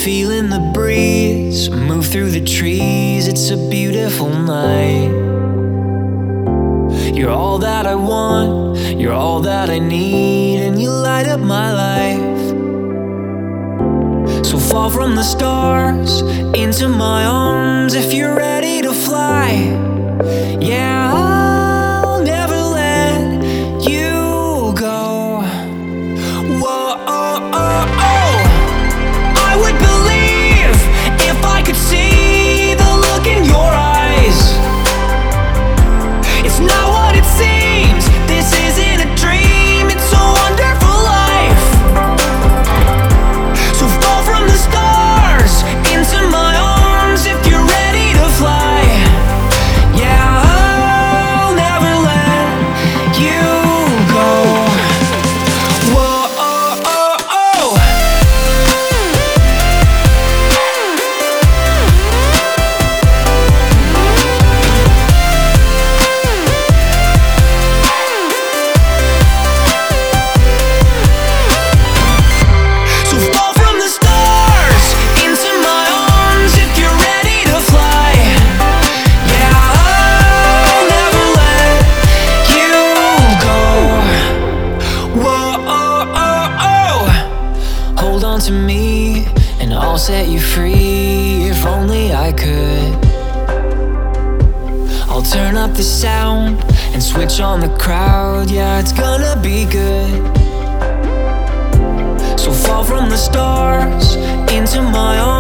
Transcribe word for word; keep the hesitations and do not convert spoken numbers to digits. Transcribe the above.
Feeling the breeze move through the trees. It's a beautiful night. You're all that I want, you're all that I need, and you light up my life. So fall from the stars into my arms if you're ready to fly. Yeah, I'll never let you go. Whoa, oh, oh, oh. I would believe if I could see the look in your eyes. It's not what it seems, this isn't a dream, it's a wonderful life. So fall from the stars into my arms if you're ready to fly. Yeah, I'll never let you go. Whoa, oh, oh, oh. So fall from the stars into my arms if you're ready to fly. Yeah, I'll never let you go. Whoa, oh, oh, oh. Hold on to me and I'll set you free. If only I could. I'll turn up the sound and switch on the crowd. Yeah, it's gonna be good. So fall from the stars into my arms.